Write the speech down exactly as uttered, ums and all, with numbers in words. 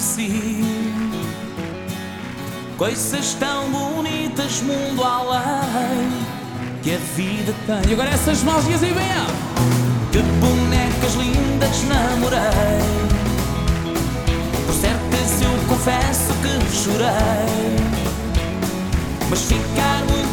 conheci. Coisas tão bonitas, mundo além, que a vida tem. E agora essas mãozinhas aí, bem alto. Que bonecas lindas namorei. Por certas eu confesso que chorei, mas ficar muito